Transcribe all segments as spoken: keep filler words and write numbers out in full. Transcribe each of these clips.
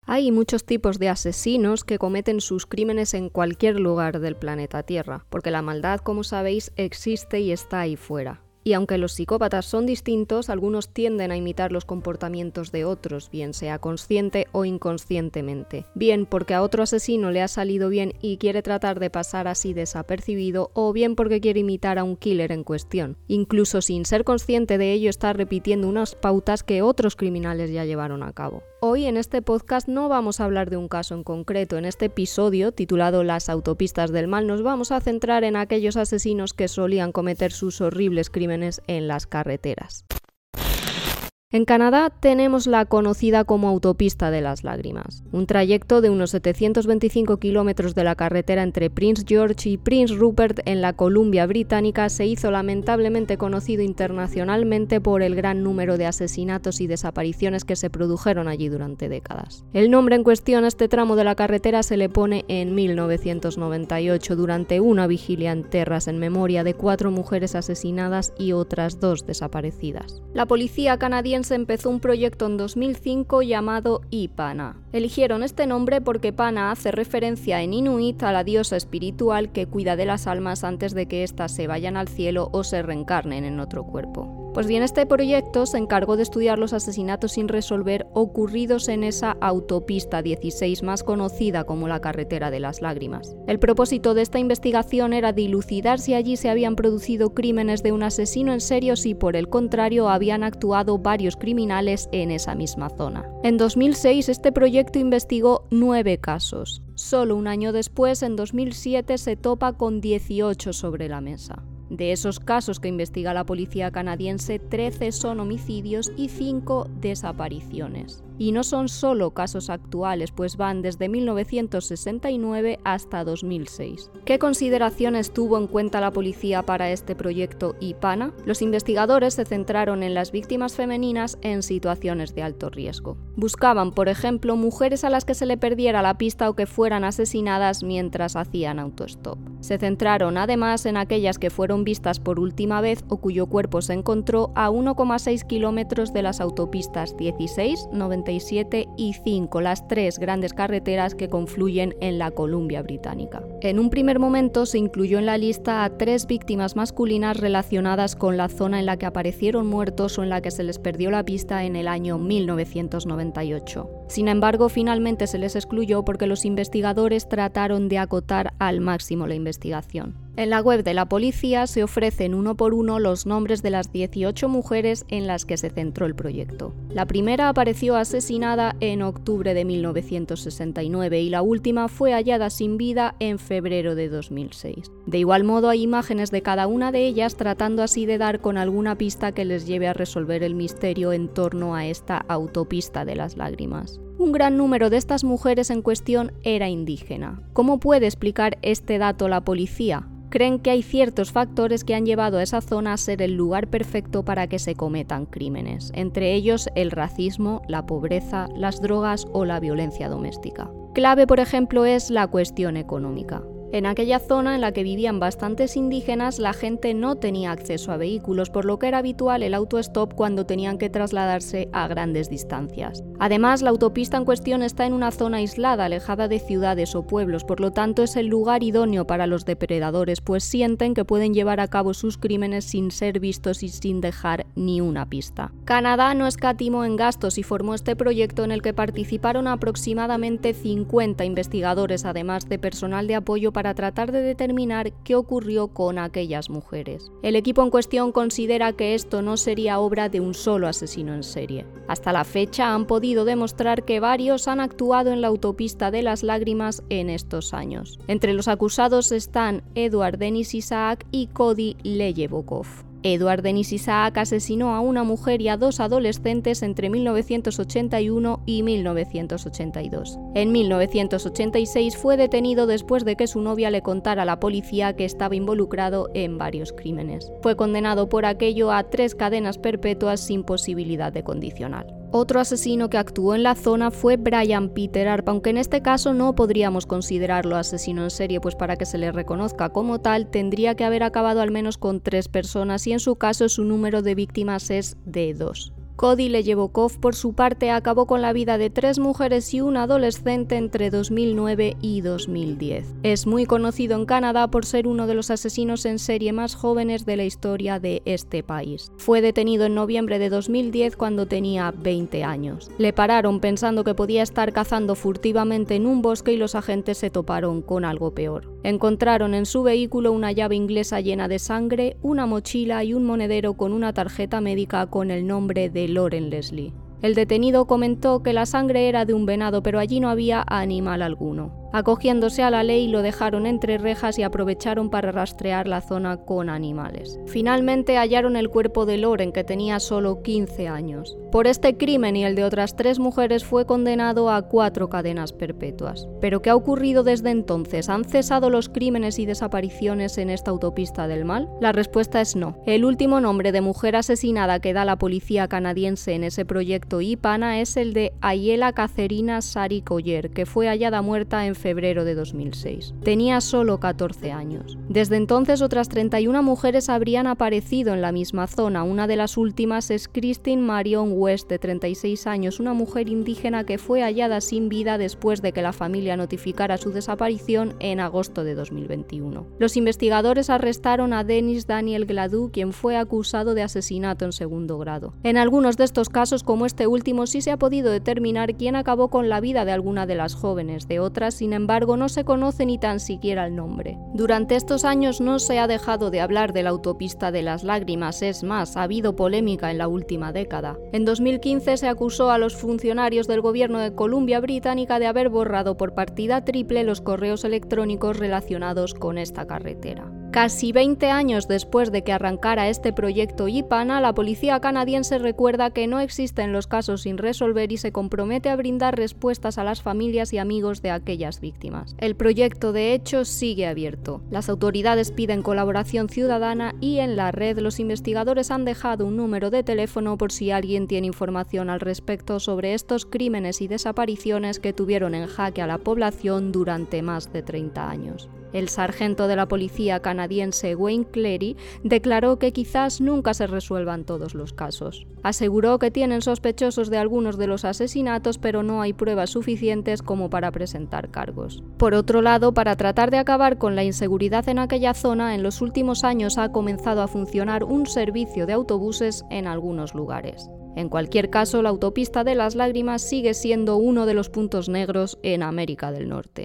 Hay muchos tipos de asesinos que cometen sus crímenes en cualquier lugar del planeta Tierra, porque la maldad, como sabéis, existe y está ahí fuera. Y aunque los psicópatas son distintos, algunos tienden a imitar los comportamientos de otros, bien sea consciente o inconscientemente. Bien porque a otro asesino le ha salido bien y quiere tratar de pasar así desapercibido, o bien porque quiere imitar a un killer en cuestión. Incluso sin ser consciente de ello, está repitiendo unas pautas que otros criminales ya llevaron a cabo. Hoy en este podcast no vamos a hablar de un caso en concreto. En este episodio, titulado Las autopistas del mal, nos vamos a centrar en aquellos asesinos que solían cometer sus horribles crímenes en las carreteras. En Canadá tenemos la conocida como Autopista de las Lágrimas, un trayecto de unos setecientos veinticinco kilómetros de la carretera entre Prince George y Prince Rupert en la Columbia Británica. Se hizo lamentablemente conocido internacionalmente por el gran número de asesinatos y desapariciones que se produjeron allí durante décadas. El nombre en cuestión a este tramo de la carretera se le pone en mil novecientos noventa y ocho durante una vigilia en Terras en memoria de cuatro mujeres asesinadas y otras dos desaparecidas. La policía canadiense se empezó un proyecto en dos mil cinco llamado I-Pana. Eligieron este nombre porque Pana hace referencia en inuit a la diosa espiritual que cuida de las almas antes de que éstas se vayan al cielo o se reencarnen en otro cuerpo. Pues bien, este proyecto se encargó de estudiar los asesinatos sin resolver ocurridos en esa autopista dieciséis más conocida como la Carretera de las Lágrimas. El propósito de esta investigación era dilucidar si allí se habían producido crímenes de un asesino en serie o si por el contrario habían actuado varios criminales en esa misma zona. En dos mil seis este proyecto investigó nueve casos. Solo un año después, en dos mil siete, se topa con dieciocho sobre la mesa. De esos casos que investiga la policía canadiense, trece son homicidios y cinco desapariciones. Y no son solo casos actuales, pues van desde mil novecientos sesenta y nueve hasta dos mil seis. ¿Qué consideraciones tuvo en cuenta la policía para este proyecto I-Pana? Los investigadores se centraron en las víctimas femeninas en situaciones de alto riesgo. Buscaban, por ejemplo, mujeres a las que se le perdiera la pista o que fueran asesinadas mientras hacían autostop. Se centraron además en aquellas que fueron vistas por última vez o cuyo cuerpo se encontró a uno coma seis kilómetros de las autopistas dieciséis, noventa y siete y cinco, las tres grandes carreteras que confluyen en la Columbia Británica. En un primer momento se incluyó en la lista a tres víctimas masculinas relacionadas con la zona en la que aparecieron muertos o en la que se les perdió la pista en el año mil novecientos noventa y ocho. Sin embargo, finalmente se les excluyó porque los investigadores trataron de acotar al máximo la investigación. En la web de la policía se ofrecen uno por uno los nombres de las dieciocho mujeres en las que se centró el proyecto. La primera apareció asesinada en octubre de mil novecientos sesenta y nueve y la última fue hallada sin vida en febrero de dos mil seis. De igual modo hay imágenes de cada una de ellas tratando así de dar con alguna pista que les lleve a resolver el misterio en torno a esta autopista de las lágrimas. Un gran número de estas mujeres en cuestión era indígena. ¿Cómo puede explicar este dato la policía? Creen que hay ciertos factores que han llevado a esa zona a ser el lugar perfecto para que se cometan crímenes, entre ellos el racismo, la pobreza, las drogas o la violencia doméstica. Clave, por ejemplo, es la cuestión económica. En aquella zona en la que vivían bastantes indígenas, la gente no tenía acceso a vehículos, por lo que era habitual el autostop cuando tenían que trasladarse a grandes distancias. Además, la autopista en cuestión está en una zona aislada, alejada de ciudades o pueblos, por lo tanto es el lugar idóneo para los depredadores, pues sienten que pueden llevar a cabo sus crímenes sin ser vistos y sin dejar ni una pista. Canadá no escatimó en gastos y formó este proyecto en el que participaron aproximadamente cincuenta investigadores, además de personal de apoyo para tratar de determinar qué ocurrió con aquellas mujeres. El equipo en cuestión considera que esto no sería obra de un solo asesino en serie. Hasta la fecha han podido demostrar que varios han actuado en la autopista de las lágrimas en estos años. Entre los acusados están Edward Denis Isaac y Cody Leyebokov. Edward Denis Isaac asesinó a una mujer y a dos adolescentes entre mil novecientos ochenta y uno y mil novecientos ochenta y dos. En mil novecientos ochenta y seis fue detenido después de que su novia le contara a la policía que estaba involucrado en varios crímenes. Fue condenado por aquello a tres cadenas perpetuas sin posibilidad de condicional. Otro asesino que actuó en la zona fue Brian Peter Arp, aunque en este caso no podríamos considerarlo asesino en serie, pues para que se le reconozca como tal tendría que haber acabado al menos con tres personas y en su caso su número de víctimas es de dos. Cody Leyevokov, por su parte, acabó con la vida de tres mujeres y un adolescente entre dos mil nueve y dos mil diez. Es muy conocido en Canadá por ser uno de los asesinos en serie más jóvenes de la historia de este país. Fue detenido en noviembre de dos mil diez cuando tenía veinte años. Le pararon pensando que podía estar cazando furtivamente en un bosque y los agentes se toparon con algo peor. Encontraron en su vehículo una llave inglesa llena de sangre, una mochila y un monedero con una tarjeta médica con el nombre de Lauren Leslie. El detenido comentó que la sangre era de un venado, pero allí no había animal alguno. Acogiéndose a la ley, lo dejaron entre rejas y aprovecharon para rastrear la zona con animales. Finalmente hallaron el cuerpo de Lauren, que tenía solo quince años. Por este crimen y el de otras tres mujeres fue condenado a cuatro cadenas perpetuas. ¿Pero qué ha ocurrido desde entonces? ¿Han cesado los crímenes y desapariciones en esta autopista del mal? La respuesta es no. El último nombre de mujer asesinada que da la policía canadiense en ese proyecto IPANA es el de Ayela Caterina Sari Collier, que fue hallada muerta en febrero de dos mil seis. Tenía solo catorce años. Desde entonces otras treinta y una mujeres habrían aparecido en la misma zona. Una de las últimas es Christine Marion West, de treinta y seis años, una mujer indígena que fue hallada sin vida después de que la familia notificara su desaparición en agosto de dos mil veintiuno. Los investigadores arrestaron a Dennis Daniel Gladue, quien fue acusado de asesinato en segundo grado. En algunos de estos casos, como este último, sí se ha podido determinar quién acabó con la vida de alguna de las jóvenes. De otras, sin embargo, no se conoce ni tan siquiera el nombre. Durante estos años no se ha dejado de hablar de la autopista de las lágrimas, es más, ha habido polémica en la última década. En dos mil quince se acusó a los funcionarios del gobierno de Columbia Británica de haber borrado por partida triple los correos electrónicos relacionados con esta carretera. Casi veinte años después de que arrancara este proyecto IPANA, la policía canadiense recuerda que no existen los casos sin resolver y se compromete a brindar respuestas a las familias y amigos de aquellas víctimas. El proyecto, de hecho, sigue abierto. Las autoridades piden colaboración ciudadana y en la red los investigadores han dejado un número de teléfono por si alguien tiene información al respecto sobre estos crímenes y desapariciones que tuvieron en jaque a la población durante más de treinta años. El sargento de la policía canadiense Wayne Cleary declaró que quizás nunca se resuelvan todos los casos. Aseguró que tienen sospechosos de algunos de los asesinatos, pero no hay pruebas suficientes como para presentar cargos. Por otro lado, para tratar de acabar con la inseguridad en aquella zona, en los últimos años ha comenzado a funcionar un servicio de autobuses en algunos lugares. En cualquier caso, la autopista de las lágrimas sigue siendo uno de los puntos negros en América del Norte.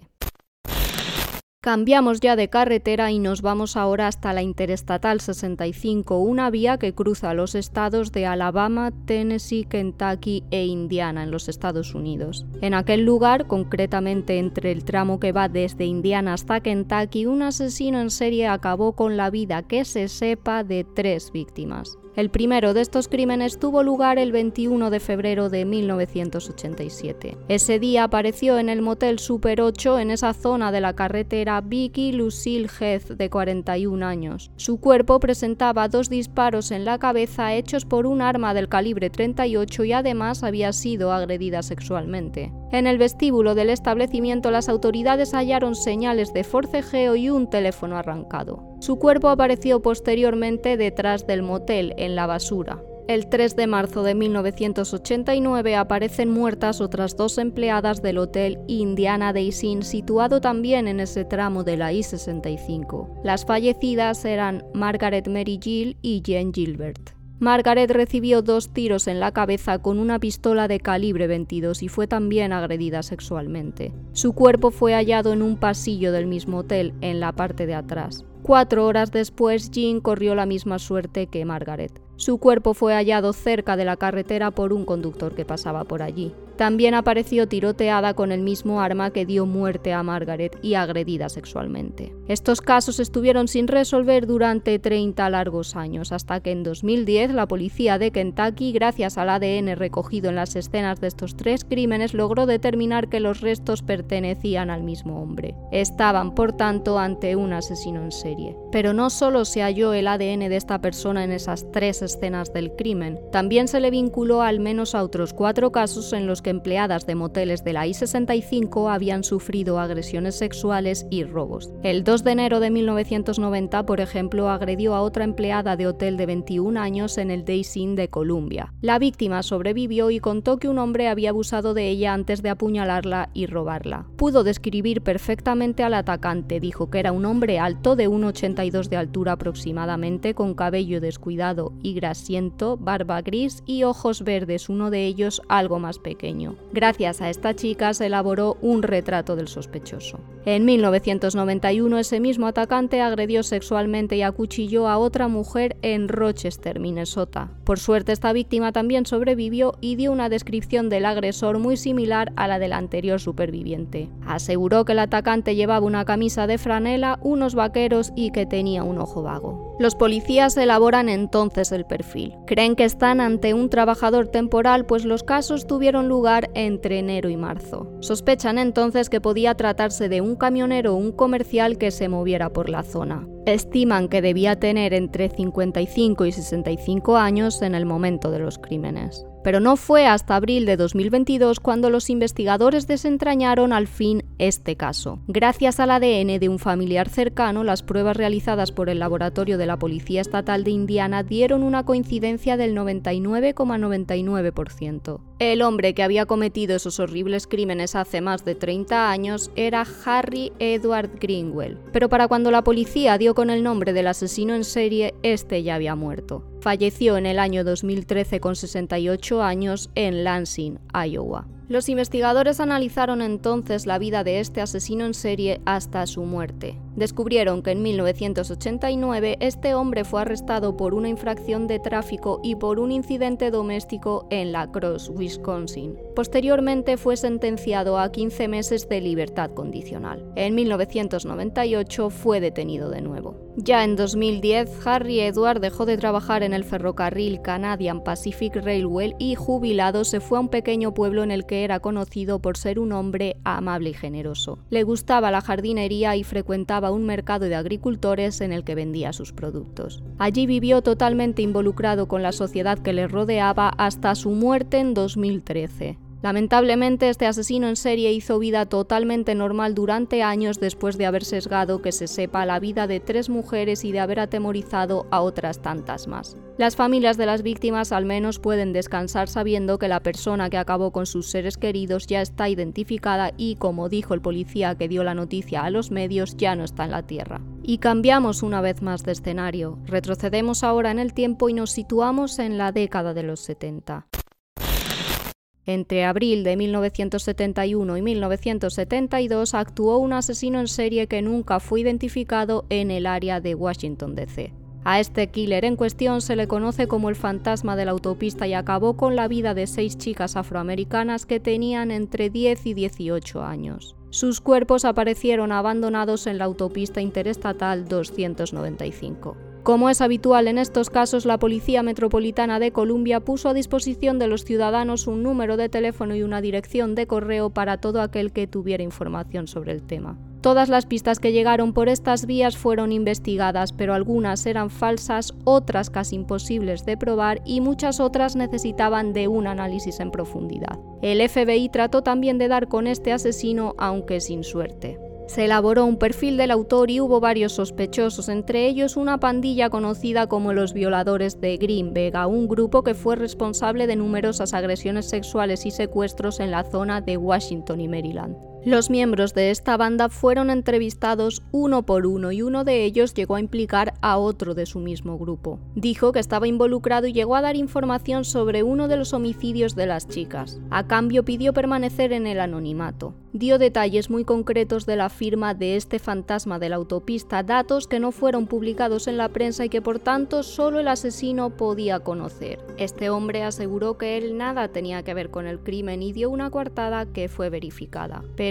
Cambiamos ya de carretera y nos vamos ahora hasta la Interestatal sesenta y cinco, una vía que cruza los estados de Alabama, Tennessee, Kentucky e Indiana en los Estados Unidos. En aquel lugar, concretamente entre el tramo que va desde Indiana hasta Kentucky, un asesino en serie acabó con la vida, que se sepa, de tres víctimas. El primero de estos crímenes tuvo lugar el veintiuno de febrero de mil novecientos ochenta y siete. Ese día apareció en el motel Super ocho en esa zona de la carretera Vicky Lucille Heath, de cuarenta y un años. Su cuerpo presentaba dos disparos en la cabeza hechos por un arma del calibre treinta y ocho y además había sido agredida sexualmente. En el vestíbulo del establecimiento las autoridades hallaron señales de forcejeo y un teléfono arrancado. Su cuerpo apareció posteriormente detrás del motel, en la basura. El tres de marzo de mil novecientos ochenta y nueve aparecen muertas otras dos empleadas del hotel Indiana Days Inn, situado también en ese tramo de la I sesenta y cinco. Las fallecidas eran Margaret Mary Gill y Jane Gilbert. Margaret recibió dos tiros en la cabeza con una pistola de calibre veintidós y fue también agredida sexualmente. Su cuerpo fue hallado en un pasillo del mismo hotel, en la parte de atrás. Cuatro horas después, Jean corrió la misma suerte que Margaret. Su cuerpo fue hallado cerca de la carretera por un conductor que pasaba por allí. También apareció tiroteada con el mismo arma que dio muerte a Margaret y agredida sexualmente. Estos casos estuvieron sin resolver durante treinta largos años, hasta que en dos mil diez la policía de Kentucky, gracias al A D N recogido en las escenas de estos tres crímenes, logró determinar que los restos pertenecían al mismo hombre. Estaban, por tanto, ante un asesino en serie. Pero no solo se halló el A D N de esta persona en esas tres escenas del crimen, también se le vinculó al menos a otros cuatro casos en los que empleadas de moteles de la I sesenta y cinco habían sufrido agresiones sexuales y robos. El dos de enero de mil novecientos noventa, por ejemplo, agredió a otra empleada de hotel de veintiún años en el Days Inn de Columbia. La víctima sobrevivió y contó que un hombre había abusado de ella antes de apuñalarla y robarla. Pudo describir perfectamente al atacante, dijo que era un hombre alto de uno ochenta y dos de altura aproximadamente, con cabello descuidado y grasiento, barba gris y ojos verdes, uno de ellos algo más pequeño. Gracias a esta chica se elaboró un retrato del sospechoso. En mil novecientos noventa y uno, ese mismo atacante agredió sexualmente y acuchilló a otra mujer en Rochester, Minnesota. Por suerte, esta víctima también sobrevivió y dio una descripción del agresor muy similar a la del anterior superviviente. Aseguró que el atacante llevaba una camisa de franela, unos vaqueros y que tenía un ojo vago. Los policías elaboran entonces el perfil. Creen que están ante un trabajador temporal, pues los casos tuvieron lugar entre enero y marzo. Sospechan entonces que podía tratarse de un camionero o un comercial que se moviera por la zona. Estiman que debía tener entre cincuenta y cinco y sesenta y cinco años en el momento de los crímenes. Pero no fue hasta abril de dos mil veintidós cuando los investigadores desentrañaron al fin este caso. Gracias al A D N de un familiar cercano, las pruebas realizadas por el laboratorio de la Policía Estatal de Indiana dieron una coincidencia del noventa y nueve coma noventa y nueve por ciento. El hombre que había cometido esos horribles crímenes hace más de treinta años era Harry Edward Greenwell, pero para cuando la policía dio con el nombre del asesino en serie, este ya había muerto. Falleció en el año dos mil trece con sesenta y ocho años en Lansing, Iowa. Los investigadores analizaron entonces la vida de este asesino en serie hasta su muerte. Descubrieron que en mil novecientos ochenta y nueve este hombre fue arrestado por una infracción de tráfico y por un incidente doméstico en La Crosse, Wisconsin. Posteriormente fue sentenciado a quince meses de libertad condicional. En mil novecientos noventa y ocho fue detenido de nuevo. Ya en dos mil diez, Harry Edward dejó de trabajar en el ferrocarril Canadian Pacific Railway y, jubilado, se fue a un pequeño pueblo en el que era conocido por ser un hombre amable y generoso. Le gustaba la jardinería y frecuentaba un mercado de agricultores en el que vendía sus productos. Allí vivió totalmente involucrado con la sociedad que le rodeaba hasta su muerte en dos mil trece. Lamentablemente, este asesino en serie hizo vida totalmente normal durante años después de haber sesgado, que se sepa, la vida de tres mujeres y de haber atemorizado a otras tantas más. Las familias de las víctimas al menos pueden descansar sabiendo que la persona que acabó con sus seres queridos ya está identificada y, como dijo el policía que dio la noticia a los medios, ya no está en la tierra. Y cambiamos una vez más de escenario. Retrocedemos ahora en el tiempo y nos situamos en la década de los setenta. Entre abril de mil novecientos setenta y uno y mil novecientos setenta y dos actuó un asesino en serie que nunca fue identificado en el área de Washington D C. A este killer en cuestión se le conoce como el fantasma de la autopista y acabó con la vida de seis chicas afroamericanas que tenían entre diez y dieciocho años. Sus cuerpos aparecieron abandonados en la autopista interestatal doscientos noventa y cinco. Como es habitual en estos casos, la Policía Metropolitana de Columbia puso a disposición de los ciudadanos un número de teléfono y una dirección de correo para todo aquel que tuviera información sobre el tema. Todas las pistas que llegaron por estas vías fueron investigadas, pero algunas eran falsas, otras casi imposibles de probar y muchas otras necesitaban de un análisis en profundidad. El F B I trató también de dar con este asesino, aunque sin suerte. Se elaboró un perfil del autor y hubo varios sospechosos, entre ellos una pandilla conocida como los Violadores de Green Vega, un grupo que fue responsable de numerosas agresiones sexuales y secuestros en la zona de Washington y Maryland. Los miembros de esta banda fueron entrevistados uno por uno y uno de ellos llegó a implicar a otro de su mismo grupo. Dijo que estaba involucrado y llegó a dar información sobre uno de los homicidios de las chicas. A cambio pidió permanecer en el anonimato. Dio detalles muy concretos de la firma de este fantasma de la autopista, datos que no fueron publicados en la prensa y que por tanto solo el asesino podía conocer. Este hombre aseguró que él nada tenía que ver con el crimen y dio una coartada que fue verificada. Pero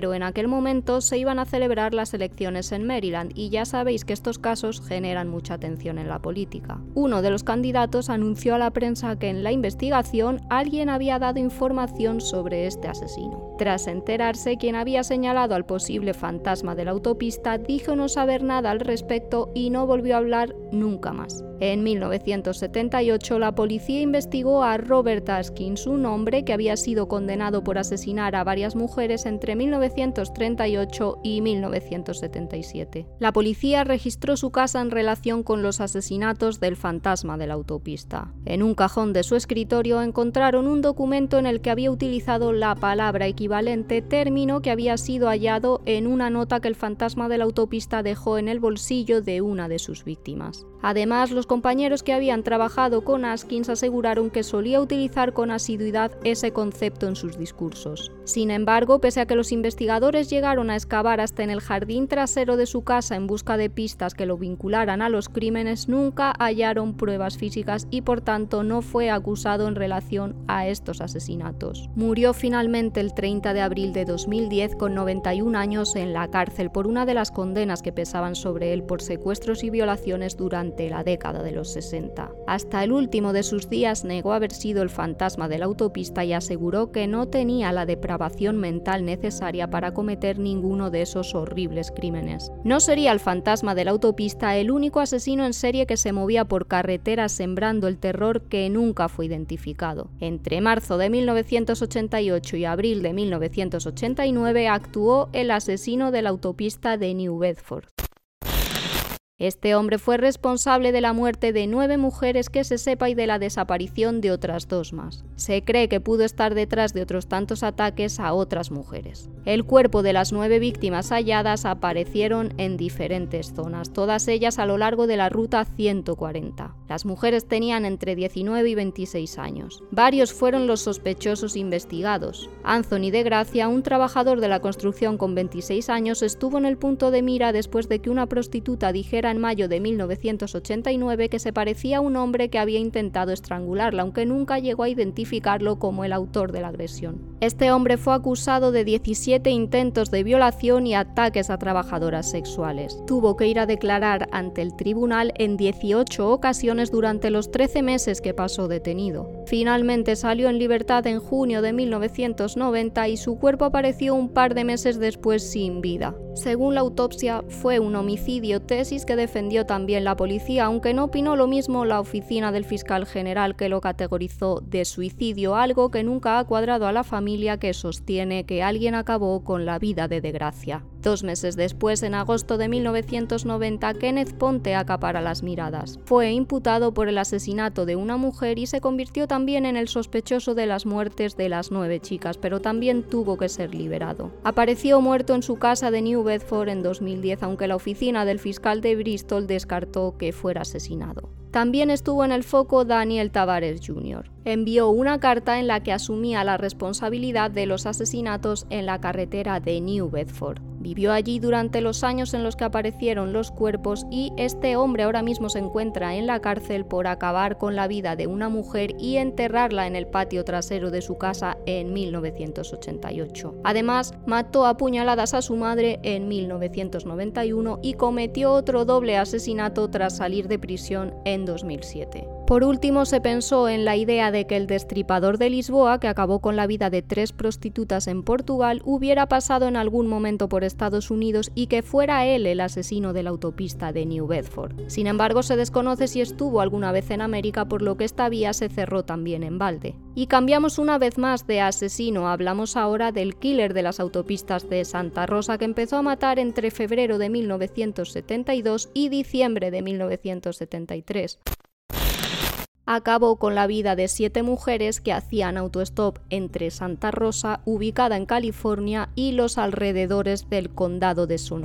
pero en aquel momento se iban a celebrar las elecciones en Maryland y ya sabéis que estos casos generan mucha atención en la política. Uno de los candidatos anunció a la prensa que en la investigación alguien había dado información sobre este asesino. Tras enterarse, quien había señalado al posible fantasma de la autopista dijo no saber nada al respecto y no volvió a hablar nunca más. En mil novecientos setenta y ocho, la policía investigó a Robert Askins, un hombre que había sido condenado por asesinar a varias mujeres entre mil novecientos treinta y ocho y mil novecientos setenta y siete. La policía registró su casa en relación con los asesinatos del fantasma de la autopista. En un cajón de su escritorio encontraron un documento en el que había utilizado la palabra equivalente, término que había sido hallado en una nota que el fantasma de la autopista dejó en el bolsillo de una de sus víctimas. Además, los compañeros que habían trabajado con Askins aseguraron que solía utilizar con asiduidad ese concepto en sus discursos. Sin embargo, pese a que los investigadores llegaron a excavar hasta en el jardín trasero de su casa en busca de pistas que lo vincularan a los crímenes, nunca hallaron pruebas físicas y por tanto no fue acusado en relación a estos asesinatos. Murió finalmente el treinta de abril de dos mil diez con noventa y un años en la cárcel por una de las condenas que pesaban sobre él por secuestros y violaciones durante la década de los sesenta. Hasta el último de sus días negó haber sido el fantasma de la autopista y aseguró que no tenía la depravación mental necesaria para cometer ninguno de esos horribles crímenes. No sería el fantasma de la autopista el único asesino en serie que se movía por carreteras sembrando el terror que nunca fue identificado. Entre marzo de mil novecientos ochenta y ocho y abril de mil novecientos ochenta y nueve actuó el asesino de la autopista de New Bedford. Este hombre fue responsable de la muerte de nueve mujeres que se sepa y de la desaparición de otras dos más. Se cree que pudo estar detrás de otros tantos ataques a otras mujeres. El cuerpo de las nueve víctimas halladas aparecieron en diferentes zonas, todas ellas a lo largo de la ruta ciento cuarenta. Las mujeres tenían entre diecinueve y veintiséis años. Varios fueron los sospechosos investigados. Anthony de Gracia, un trabajador de la construcción con veintiséis años, estuvo en el punto de mira después de que una prostituta dijera en mayo de mil novecientos ochenta y nueve que se parecía a un hombre que había intentado estrangularla, aunque nunca llegó a identificarlo como el autor de la agresión. Este hombre fue acusado de diecisiete intentos de violación y ataques a trabajadoras sexuales. Tuvo que ir a declarar ante el tribunal en dieciocho ocasiones durante los trece meses que pasó detenido. Finalmente salió en libertad en junio de mil novecientos noventa y su cuerpo apareció un par de meses después sin vida. Según la autopsia, fue un homicidio, tesis que defendió también la policía, aunque no opinó lo mismo la oficina del fiscal general, que lo categorizó de suicidio, algo que nunca ha cuadrado a la familia, que sostiene que alguien acabó con la vida de De Gracia. Dos meses después, en agosto de mil novecientos noventa, Kenneth Ponte acapara las miradas. Fue imputado por el asesinato de una mujer y se convirtió también en el sospechoso de las muertes de las nueve chicas, pero también tuvo que ser liberado. Apareció muerto en su casa de New Bedford en dos mil diez, aunque la oficina del fiscal de Bristol descartó que fuera asesinado. También estuvo en el foco Daniel Tavares junior Envió una carta en la que asumía la responsabilidad de los asesinatos en la carretera de New Bedford. Vivió allí durante los años en los que aparecieron los cuerpos y este hombre ahora mismo se encuentra en la cárcel por acabar con la vida de una mujer y enterrarla en el patio trasero de su casa en mil novecientos ochenta y ocho. Además, mató a puñaladas a su madre en mil novecientos noventa y uno y cometió otro doble asesinato tras salir de prisión en dos mil siete. Por último, se pensó en la idea de que el destripador de Lisboa, que acabó con la vida de tres prostitutas en Portugal, hubiera pasado en algún momento por Estados Unidos y que fuera él el asesino de la autopista de New Bedford. Sin embargo, se desconoce si estuvo alguna vez en América, por lo que esta vía se cerró también en balde. Y cambiamos una vez más de asesino, hablamos ahora del killer de las autopistas de Santa Rosa, que empezó a matar entre febrero de mil novecientos setenta y dos y diciembre de mil novecientos setenta y tres. Acabó con la vida de siete mujeres que hacían autostop entre Santa Rosa, ubicada en California, y los alrededores del condado de Sonoma.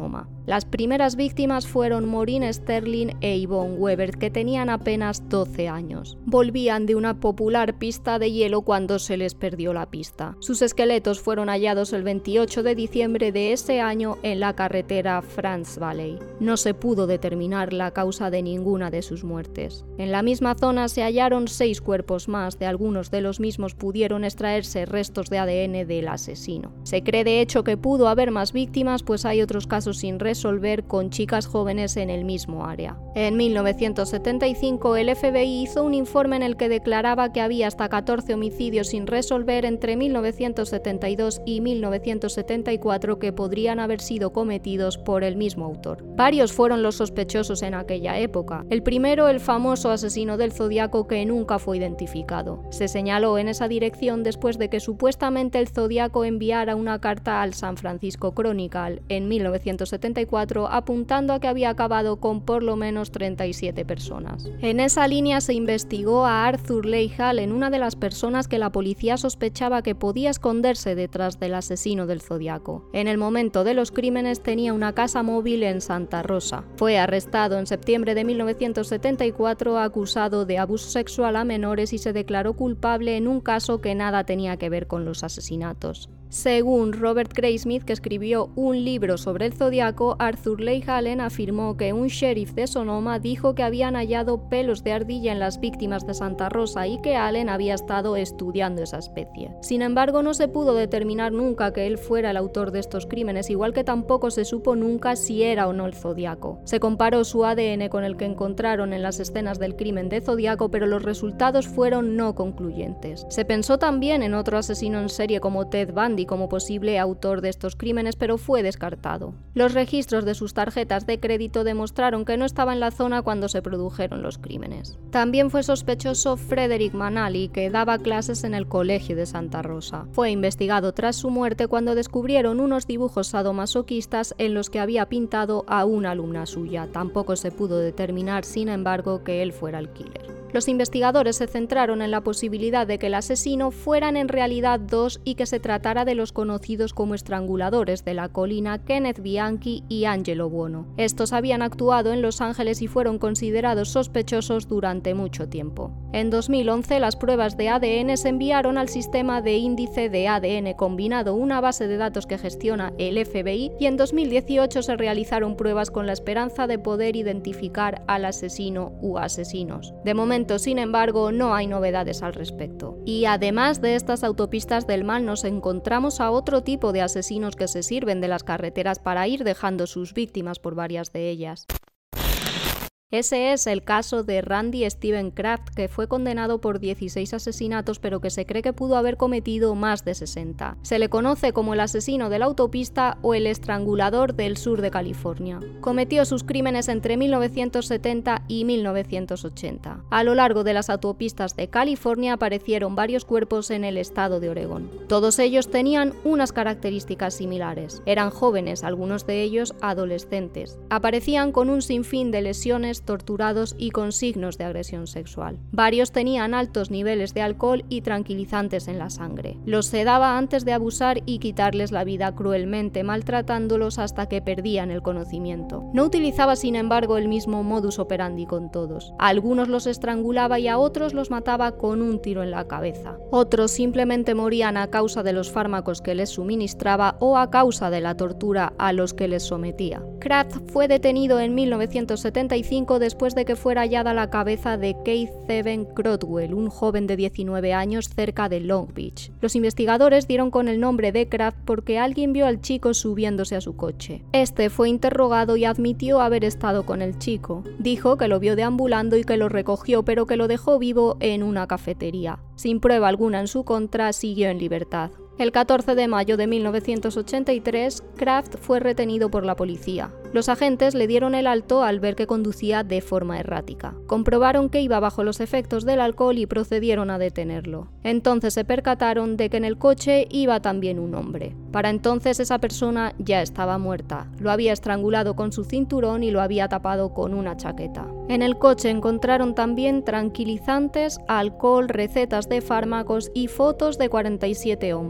Las primeras víctimas fueron Maureen Sterling e Yvonne Weber, que tenían apenas doce años. Volvían de una popular pista de hielo cuando se les perdió la pista. Sus esqueletos fueron hallados el veintiocho de diciembre de ese año en la carretera France Valley. No se pudo determinar la causa de ninguna de sus muertes. En la misma zona se hallaron seis cuerpos más, de algunos de los mismos pudieron extraerse restos de A D N del asesino. Se cree de hecho que pudo haber más víctimas, pues hay otros casos sin resolver con chicas jóvenes en el mismo área. En mil novecientos setenta y cinco el F B I hizo un informe en el que declaraba que había hasta catorce homicidios sin resolver entre mil novecientos setenta y dos y mil novecientos setenta y cuatro que podrían haber sido cometidos por el mismo autor. Varios fueron los sospechosos en aquella época. El primero, el famoso asesino del Zodíaco que nunca fue identificado. Se señaló en esa dirección después de que supuestamente el Zodíaco enviara una carta al San Francisco Chronicle en mil novecientos setenta y cuatro apuntando a que había acabado con por lo menos treinta y siete personas. En esa línea se investigó a Arthur Leigh Allen, una de las personas que la policía sospechaba que podía esconderse detrás del asesino del Zodíaco. En el momento de los crímenes tenía una casa móvil en Santa Rosa. Fue arrestado en septiembre de mil novecientos setenta y cuatro acusado de abuso sexual a menores y se declaró culpable en un caso que nada tenía que ver con los asesinatos. Según Robert Graysmith, que escribió un libro sobre el Zodíaco, Arthur Leigh Allen afirmó que un sheriff de Sonoma dijo que habían hallado pelos de ardilla en las víctimas de Santa Rosa y que Allen había estado estudiando esa especie. Sin embargo, no se pudo determinar nunca que él fuera el autor de estos crímenes, igual que tampoco se supo nunca si era o no el Zodíaco. Se comparó su A D N con el que encontraron en las escenas del crimen de Zodíaco, pero los resultados fueron no concluyentes. Se pensó también en otro asesino en serie como Ted Bundy como posible autor de estos crímenes, pero fue descartado. Los registros de sus tarjetas de crédito demostraron que no estaba en la zona cuando se produjeron los crímenes. También fue sospechoso Frederick Manali, que daba clases en el colegio de Santa Rosa. Fue investigado tras su muerte cuando descubrieron unos dibujos sadomasoquistas en los que había pintado a una alumna suya. Tampoco se pudo determinar, sin embargo, que él fuera el killer. Los investigadores se centraron en la posibilidad de que el asesino fueran en realidad dos y que se tratara de los conocidos como estranguladores de la colina Kenneth Bianchi y Angelo Buono. Estos habían actuado en Los Ángeles y fueron considerados sospechosos durante mucho tiempo. En dos mil once, las pruebas de A D N se enviaron al sistema de índice de A D N combinado, una base de datos que gestiona el F B I, y en dos mil dieciocho se realizaron pruebas con la esperanza de poder identificar al asesino u asesinos. De momento, sin embargo, no hay novedades al respecto. Y además de estas autopistas del mal, nos encontramos a otro tipo de asesinos que se sirven de las carreteras para ir dejando sus víctimas por varias de ellas. Ese es el caso de Randy Steven Kraft, que fue condenado por dieciséis asesinatos, pero que se cree que pudo haber cometido más de sesenta. Se le conoce como el asesino de la autopista o el estrangulador del sur de California. Cometió sus crímenes entre mil novecientos setenta y mil novecientos ochenta. A lo largo de las autopistas de California aparecieron varios cuerpos en el estado de Oregón. Todos ellos tenían unas características similares. Eran jóvenes, algunos de ellos adolescentes. Aparecían con un sinfín de lesiones, torturados y con signos de agresión sexual. Varios tenían altos niveles de alcohol y tranquilizantes en la sangre. Los sedaba antes de abusar y quitarles la vida cruelmente, maltratándolos hasta que perdían el conocimiento. No utilizaba, sin embargo, el mismo modus operandi con todos. A algunos los estrangulaba y a otros los mataba con un tiro en la cabeza. Otros simplemente morían a causa de los fármacos que les suministraba o a causa de la tortura a los que les sometía. Kraft fue detenido en mil novecientos setenta y cinco después de que fuera hallada la cabeza de Keith Seven Crotwell, un joven de diecinueve años cerca de Long Beach. Los investigadores dieron con el nombre de Kraft porque alguien vio al chico subiéndose a su coche. Este fue interrogado y admitió haber estado con el chico. Dijo que lo vio deambulando y que lo recogió, pero que lo dejó vivo en una cafetería. Sin prueba alguna en su contra, siguió en libertad. El catorce de mayo de mil novecientos ochenta y tres, Kraft fue retenido por la policía. Los agentes le dieron el alto al ver que conducía de forma errática. Comprobaron que iba bajo los efectos del alcohol y procedieron a detenerlo. Entonces se percataron de que en el coche iba también un hombre. Para entonces esa persona ya estaba muerta. Lo había estrangulado con su cinturón y lo había tapado con una chaqueta. En el coche encontraron también tranquilizantes, alcohol, recetas de fármacos y fotos de cuarenta y siete hombres.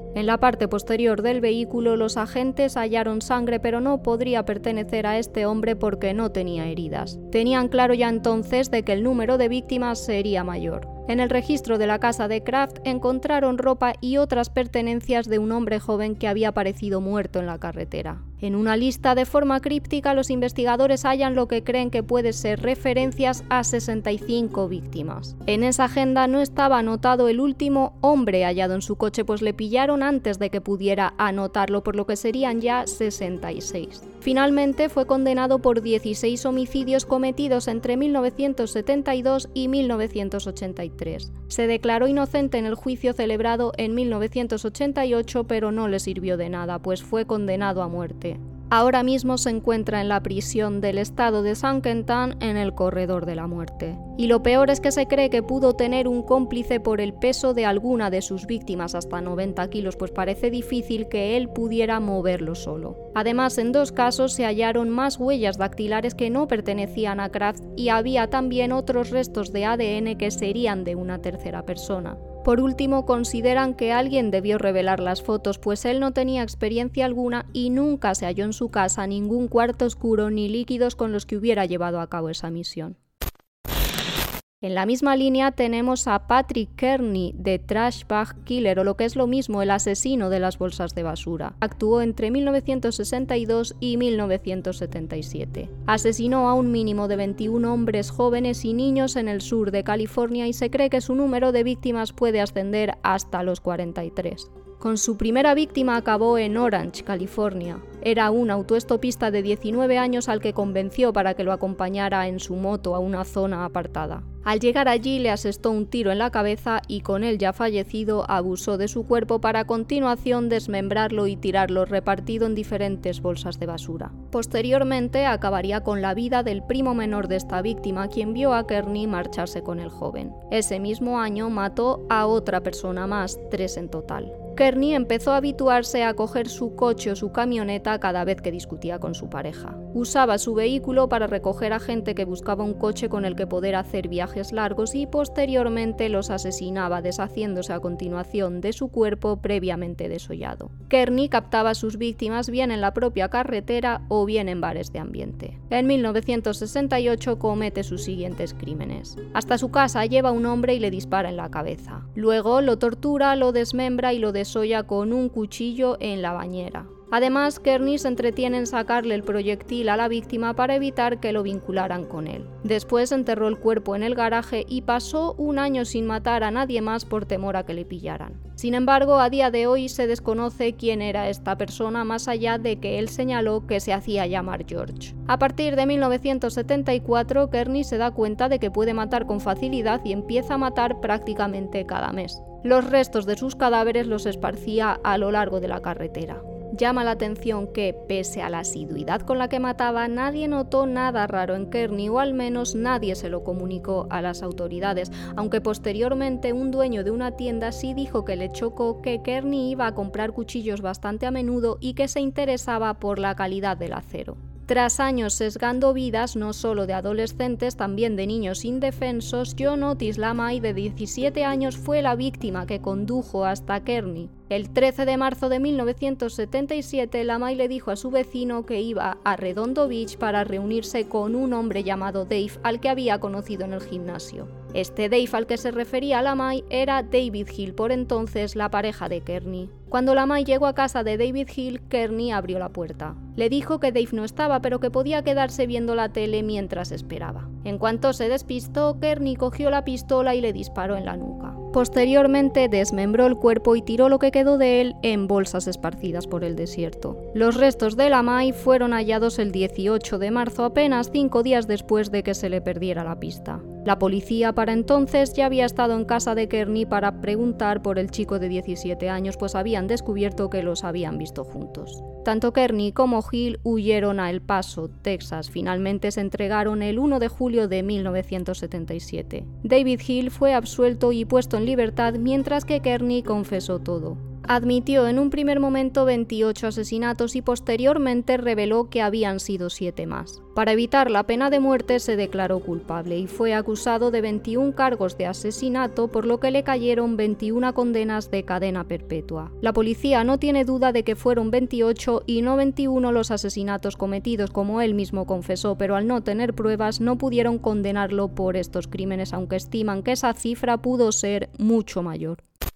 En la parte posterior del vehículo los agentes hallaron sangre, pero no podría pertenecer a este hombre porque no tenía heridas. Tenían claro ya entonces de que el número de víctimas sería mayor. En el registro de la casa de Kraft encontraron ropa y otras pertenencias de un hombre joven que había aparecido muerto en la carretera. En una lista de forma críptica, los investigadores hallan lo que creen que puede ser referencias a sesenta y cinco víctimas. En esa agenda no estaba anotado el último hombre hallado en su coche, pues le pillaron antes de que pudiera anotarlo, por lo que serían ya sesenta y seis. Finalmente fue condenado por dieciséis homicidios cometidos entre mil novecientos setenta y dos y mil novecientos ochenta y tres. Se declaró inocente en el juicio celebrado en mil novecientos ochenta y ocho, pero no le sirvió de nada, pues fue condenado a muerte. Ahora mismo se encuentra en la prisión del estado de San Quentin en el corredor de la muerte. Y lo peor es que se cree que pudo tener un cómplice por el peso de alguna de sus víctimas, hasta noventa kilos, pues parece difícil que él pudiera moverlo solo. Además, en dos casos se hallaron más huellas dactilares que no pertenecían a Kraft y había también otros restos de A D N que serían de una tercera persona. Por último, consideran que alguien debió revelar las fotos, pues él no tenía experiencia alguna y nunca se halló en su casa ningún cuarto oscuro ni líquidos con los que hubiera llevado a cabo esa misión. En la misma línea tenemos a Patrick Kearney, de Trash Bag Killer, o lo que es lo mismo, el asesino de las bolsas de basura. Actuó entre mil novecientos sesenta y dos y mil novecientos setenta y siete. Asesinó a un mínimo de veintiún hombres jóvenes y niños en el sur de California y se cree que su número de víctimas puede ascender hasta los cuarenta y tres. Con su primera víctima acabó en Orange, California. Era un autoestopista de diecinueve años al que convenció para que lo acompañara en su moto a una zona apartada. Al llegar allí le asestó un tiro en la cabeza y con él ya fallecido abusó de su cuerpo para a continuación desmembrarlo y tirarlo repartido en diferentes bolsas de basura. Posteriormente acabaría con la vida del primo menor de esta víctima, quien vio a Kearney marcharse con el joven. Ese mismo año mató a otra persona más, tres en total. Kearney empezó a habituarse a coger su coche o su camioneta cada vez que discutía con su pareja. Usaba su vehículo para recoger a gente que buscaba un coche con el que poder hacer viajes largos y posteriormente los asesinaba, deshaciéndose a continuación de su cuerpo previamente desollado. Kearney captaba a sus víctimas bien en la propia carretera o bien en bares de ambiente. En mil novecientos sesenta y ocho comete sus siguientes crímenes. Hasta su casa lleva a un hombre y le dispara en la cabeza. Luego lo tortura, lo desmembra y lo desolla con un cuchillo en la bañera. Además, Kearney se entretiene en sacarle el proyectil a la víctima para evitar que lo vincularan con él. Después enterró el cuerpo en el garaje y pasó un año sin matar a nadie más por temor a que le pillaran. Sin embargo, a día de hoy se desconoce quién era esta persona, más allá de que él señaló que se hacía llamar George. A partir de mil novecientos setenta y cuatro, Kearney se da cuenta de que puede matar con facilidad y empieza a matar prácticamente cada mes. Los restos de sus cadáveres los esparcía a lo largo de la carretera. Llama la atención que, pese a la asiduidad con la que mataba, nadie notó nada raro en Kearney, o al menos nadie se lo comunicó a las autoridades, aunque posteriormente un dueño de una tienda sí dijo que le chocó que Kearney iba a comprar cuchillos bastante a menudo y que se interesaba por la calidad del acero. Tras años sesgando vidas, no solo de adolescentes, también de niños indefensos, John Otis Lamay, de diecisiete años, fue la víctima que condujo hasta Kearney. El trece de marzo de mil novecientos setenta y siete, Lamay le dijo a su vecino que iba a Redondo Beach para reunirse con un hombre llamado Dave, al que había conocido en el gimnasio. Este Dave al que se refería Lamay era David Hill, por entonces la pareja de Kearney. Cuando Lamay llegó a casa de David Hill, Kearney abrió la puerta. Le dijo que Dave no estaba, pero que podía quedarse viendo la tele mientras esperaba. En cuanto se despistó, Kearney cogió la pistola y le disparó en la nuca. Posteriormente desmembró el cuerpo y tiró lo que quedó de él en bolsas esparcidas por el desierto. Los restos de Lamay fueron hallados el dieciocho de marzo, apenas cinco días después de que se le perdiera la pista. La policía para entonces ya había estado en casa de Kearney para preguntar por el chico de diecisiete años, pues habían descubierto que los habían visto juntos. Tanto Kearney como Hill huyeron a El Paso, Texas. Finalmente se entregaron el uno de julio de mil novecientos setenta y siete. David Hill fue absuelto y puesto en libertad, mientras que Kearney confesó todo. admitió en un primer momento veintiocho asesinatos y posteriormente reveló que habían sido siete más. Para evitar la pena de muerte se declaró culpable y fue acusado de veintiún cargos de asesinato, por lo que le cayeron veintiuna condenas de cadena perpetua. La policía no tiene duda de que fueron veintiocho y no veintiuno los asesinatos cometidos, como él mismo confesó, pero al no tener pruebas no pudieron condenarlo por estos crímenes, aunque estiman que esa cifra pudo ser mucho mayor.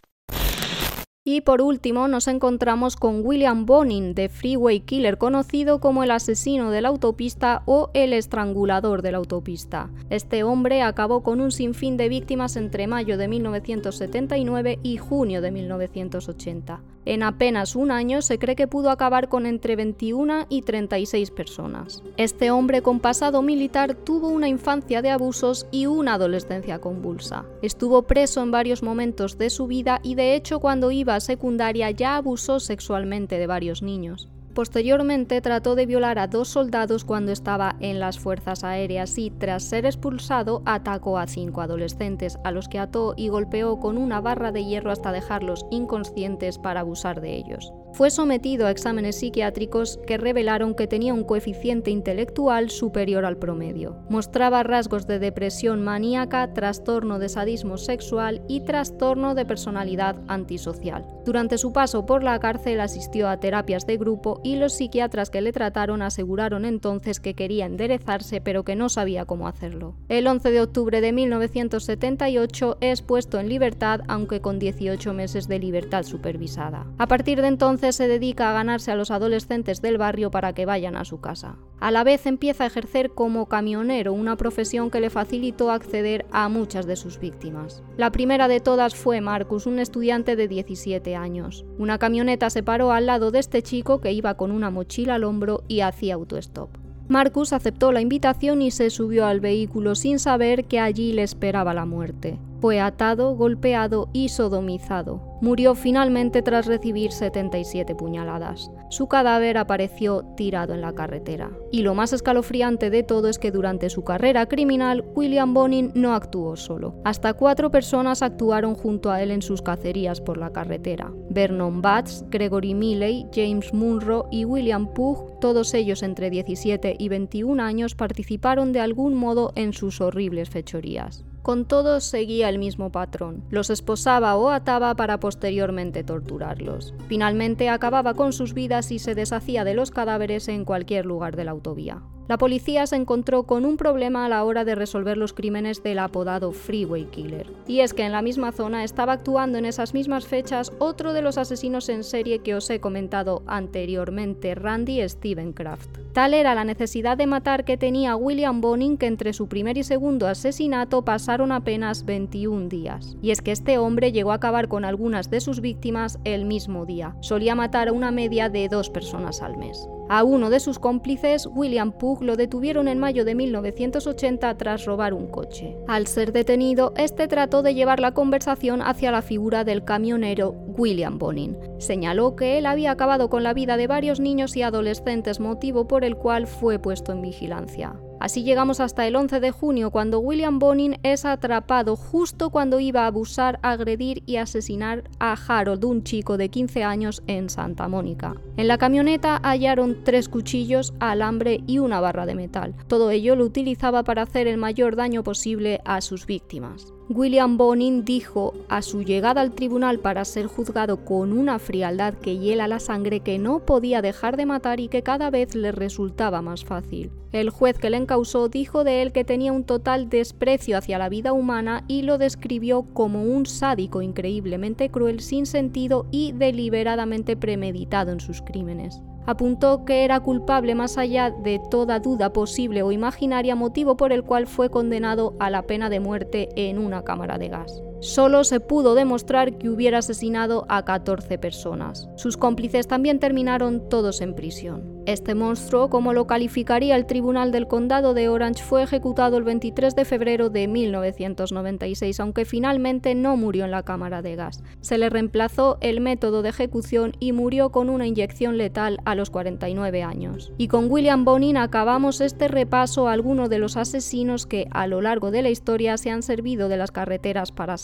Y por último nos encontramos con William Bonin, de Freeway Killer, conocido como el asesino de la autopista o el estrangulador de la autopista. Este hombre acabó con un sinfín de víctimas entre mayo de mil novecientos setenta y nueve y junio de mil novecientos ochenta. En apenas un año se cree que pudo acabar con entre veintiuna y treinta y seis personas. Este hombre con pasado militar tuvo una infancia de abusos y una adolescencia convulsa. Estuvo preso en varios momentos de su vida y de hecho cuando iba a secundaria ya abusó sexualmente de varios niños. Posteriormente trató de violar a dos soldados cuando estaba en las fuerzas aéreas y, tras ser expulsado, atacó a cinco adolescentes, a los que ató y golpeó con una barra de hierro hasta dejarlos inconscientes para abusar de ellos. Fue sometido a exámenes psiquiátricos que revelaron que tenía un coeficiente intelectual superior al promedio. Mostraba rasgos de depresión maníaca, trastorno de sadismo sexual y trastorno de personalidad antisocial. Durante su paso por la cárcel asistió a terapias de grupo y los psiquiatras que le trataron aseguraron entonces que quería enderezarse pero que no sabía cómo hacerlo. El once de octubre de mil novecientos setenta y ocho es puesto en libertad, aunque con dieciocho meses de libertad supervisada. A partir de entonces se dedica a ganarse a los adolescentes del barrio para que vayan a su casa. A la vez empieza a ejercer como camionero, una profesión que le facilitó acceder a muchas de sus víctimas. La primera de todas fue Marcus, un estudiante de diecisiete años. Una camioneta se paró al lado de este chico que iba con una mochila al hombro y hacía autostop. Marcus aceptó la invitación y se subió al vehículo sin saber que allí le esperaba la muerte. Fue atado, golpeado y sodomizado. Murió finalmente tras recibir setenta y siete puñaladas. Su cadáver apareció tirado en la carretera. Y lo más escalofriante de todo es que durante su carrera criminal, William Bonin no actuó solo. Hasta cuatro personas actuaron junto a él en sus cacerías por la carretera. Vernon Batts, Gregory Milley, James Munro y William Pugh, todos ellos entre diecisiete y veintiún años, participaron de algún modo en sus horribles fechorías. Con todos seguía el mismo patrón. Los esposaba o ataba para posteriormente torturarlos. Finalmente acababa con sus vidas y se deshacía de los cadáveres en cualquier lugar de la autovía. La policía se encontró con un problema a la hora de resolver los crímenes del apodado Freeway Killer. Y es que en la misma zona estaba actuando en esas mismas fechas otro de los asesinos en serie que os he comentado anteriormente, Randy Steven Kraft. Tal era la necesidad de matar que tenía William Bonin que entre su primer y segundo asesinato pasaron apenas veintiún días. Y es que este hombre llegó a acabar con algunas de sus víctimas el mismo día. Solía matar a una media de dos personas al mes. A uno de sus cómplices, William Pugh, lo detuvieron en mayo de mil novecientos ochenta tras robar un coche. Al ser detenido, este trató de llevar la conversación hacia la figura del camionero William Bonin. Señaló que él había acabado con la vida de varios niños y adolescentes, motivo por el cual fue puesto en vigilancia. Así llegamos hasta el once de junio, cuando William Bonin es atrapado justo cuando iba a abusar, agredir y asesinar a Harold, un chico de quince años, en Santa Mónica. En la camioneta hallaron tres cuchillos, alambre y una barra de metal. Todo ello lo utilizaba para hacer el mayor daño posible a sus víctimas. William Bonin dijo a su llegada al tribunal para ser juzgado con una frialdad que hiela la sangre que no podía dejar de matar y que cada vez le resultaba más fácil. El juez que le encausó dijo de él que tenía un total desprecio hacia la vida humana y lo describió como un sádico increíblemente cruel, sin sentido y deliberadamente premeditado en sus crímenes. Apuntó que era culpable más allá de toda duda posible o imaginaria, motivo por el cual fue condenado a la pena de muerte en una cámara de gas. Solo se pudo demostrar que hubiera asesinado a catorce personas. Sus cómplices también terminaron todos en prisión. Este monstruo, como lo calificaría el Tribunal del Condado de Orange, fue ejecutado el veintitrés de febrero de mil novecientos noventa y seis, aunque finalmente no murió en la cámara de gas. Se le reemplazó el método de ejecución y murió con una inyección letal a los cuarenta y nueve años. Y con William Bonin acabamos este repaso a algunos de los asesinos que a lo largo de la historia se han servido de las carreteras para sembrar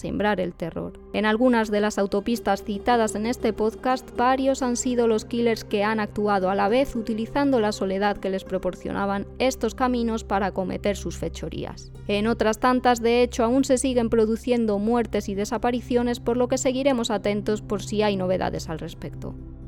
sembrar el terror. En algunas de las autopistas citadas en este podcast, varios han sido los killers que han actuado a la vez utilizando la soledad que les proporcionaban estos caminos para cometer sus fechorías. En otras tantas, de hecho, aún se siguen produciendo muertes y desapariciones, por lo que seguiremos atentos por si hay novedades al respecto.